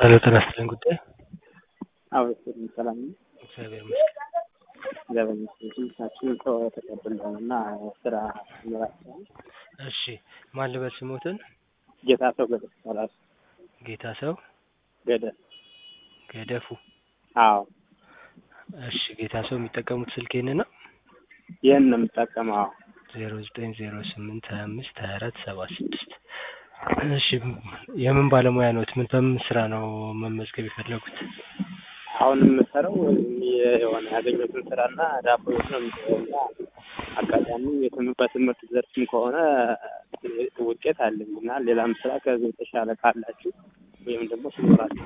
ሄሎ ጤና ይስጥልኝ ጉዳይ አብረን ሰላም ነው። እግዚአብሔር ይመስገን። እግዚአብሔር ይመስገን። ትምህርታችንን ተቀብለንና ስራ ጀምራችኋል። እሺ ማን ልበል ስሞትን? ጌታ ሰው ገደፍ ይባላል። ጌታ ሰው ገደፍ ገደፉ። አዎ እሺ ጌታ ሰው የሚጠቀሙት ስልክ ይሄንን ነው? ይሄን ነው የምጠቀመው። 0908252476 እሺ የምን ባለሙያ ነዎት? በምን ስራ ነው መመዝገብ የፈለጉት? አሁን የምሰራው የሆነ ያገኘሁትን ስራና ዳቦ ቤት ነው የምሰራውና አጋጣሚ በትምህርት ዘርፍም ከሆነ ውጤት አለኝ እና ሌላም ስራ ከዚህ የተሻለ ካላችሁ ወይም ደግሞ ሲኖራችሁ።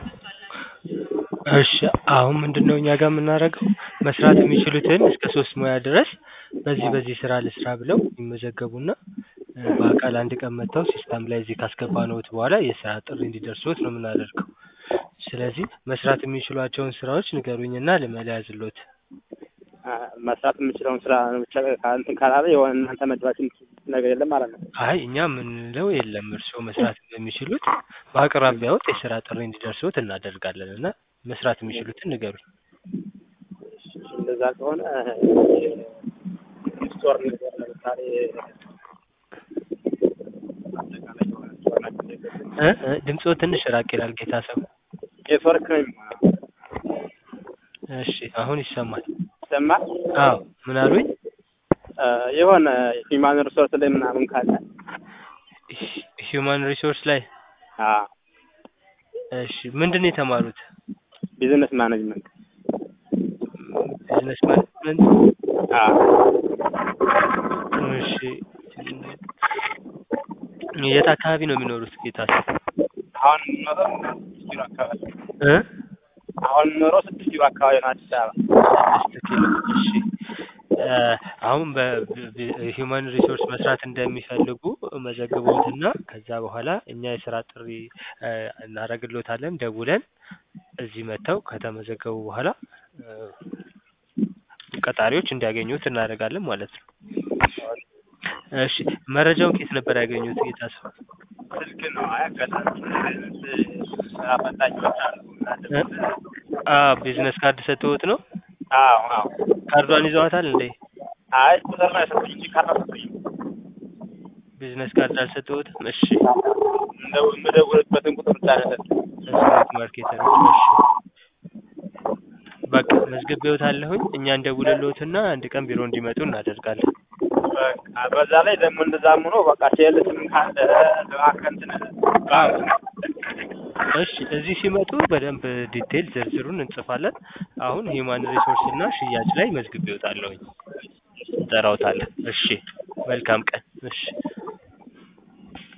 እሺ አሁን ምንድነው እኛ ጋር የምናደርገው መስራት የሚችሉትን እስከ 3 ሙያ ድረስ በዚህ ስራ ልስራ ብለው ይመዘገቡና በአካል አንድ ቀን መጥተው ሲስተም ላይ እዚህ ካስገባነዎት በኋላ የስራ ጥሪ እንዲደርሶት ነው የምናደርገው። ስለዚህ መስራት የሚችሏቸውን ስራዎች ንገሩኝና ልመያዝልዎት። መስራት የምችለውን ስራ ብቻ እንትን ካላለ የሆነ እናንተ መድባችን ነገር የለም ማለት ነው? አይ እኛ የምንለው የለም። እርስዎ መስራት በሚችሉት በአቅራቢያዎት የስራ ጥሪ እንዲደርሶት እናደርጋለን እና መስራት የሚችሉትን ንገሩኝ። እንደዛ ከሆነ ስቶር ነገር ለምሳሌ አጠቃላይ የሆነ ስቶር ነገር ድምፅዎ ትንሽ ራቅ ይላል ጌታ ሰው። ኔትወርክ ነው የሚሆነው። እሺ አሁን ይሰማል? ይሰማል? አዎ ምን አሉኝ? የሆነ ሂውማን ሪሶርስ ላይ ምናምን ካለ ሂውማን ሪሶርስ ላይ አዎ። እሺ ምንድነው የተማሩት? ቢዝነስ ማኔጅመንት። ቢዝነስ ማኔጅመንት? አዎ። እሺ የት አካባቢ ነው የሚኖሩት ጌታ ሰው? አሁን የምኖረው 6 ኪሎ አካባቢ። አሁን የምኖረው 6 ኪሎ አካባቢ ነው፣ አዲስ አበባ 6 ኪሎ። እሺ አሁን በሂውማን ሪሶርስ መስራት እንደሚፈልጉ መዘግቦትና ከዛ በኋላ እኛ የስራ ጥሪ እናደርግልዎታለን ደውለን እዚህ መጥተው ከተመዘገቡ በኋላ ቀጣሪዎች እንዲያገኙት እናደርጋለን ማለት ነው። እሺ መረጃውን ከየት ነበር ያገኙት ጌታ ሰው? ስልክ ነው አያጋጣሚ ስራ ፈላጊዎች አሉ። ቢዝነስ ካርድ ሰጥተውት ነው? አዎ አዎ። ካርዷን ይዘዋታል እንዴ? አይ ቁጥር ነው የሰጡኝ እንጂ ካርድ አልሰጡኝም። ቢዝነስ ካርድ አልሰጠሁትም? እሺ የምደውልበትን ቁጥር ብቻ ነው የሰጡኝ። ስማርት ማርኬተሮች። እሺ በቃ መዝግቤዎታለሁኝ። እኛ እንደውልልዎትና አንድ ቀን ቢሮ እንዲመጡ እናደርጋለን። በቃ በዛ ላይ ደግሞ እንደዛም ሆኖ በቃ ሴልስም ካለ አከንትን እሺ እዚህ ሲመጡ በደንብ ዲቴል ዝርዝሩን እንጽፋለን። አሁን ሂውማን ሪሶርስ እና ሽያጭ ላይ መዝግቤዎታለሁኝ። እንጠራዎታለን። እሺ መልካም ቀን። እሺ